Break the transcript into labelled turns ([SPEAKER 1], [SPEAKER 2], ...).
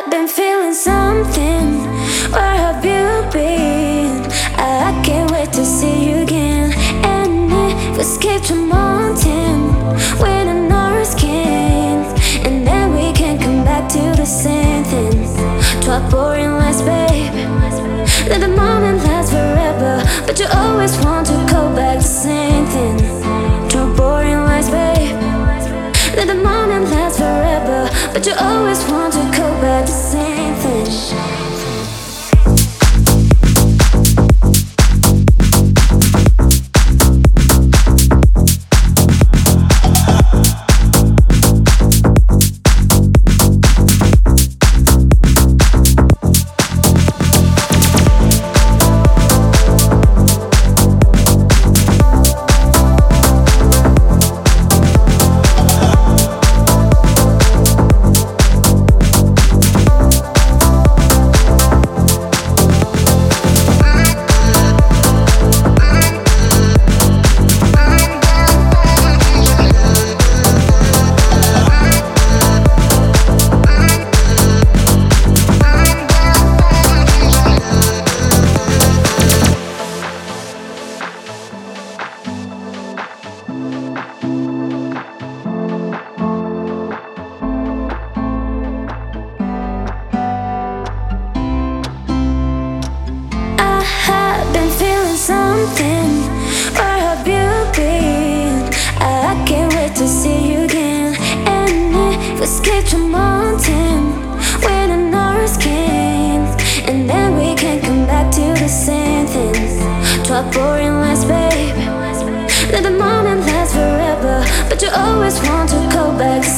[SPEAKER 1] been feeling something. Where have you been? I can't wait to see you again. And if we escape to mountain when an ours can, and then we can come back to the same thing. To our boring lives, babe. Let the moment last forever, but you always want to go back to the same thing. To our boring lives, babe. Let the moment last forever, but you always want to go back to the same thing. Something. Where have you been? I can't wait to see you again. And if we escape to mountain when an ours can, and then we can come back to the same thing. To our boring lives, babe. Let the moment last forever, but you always want to go back.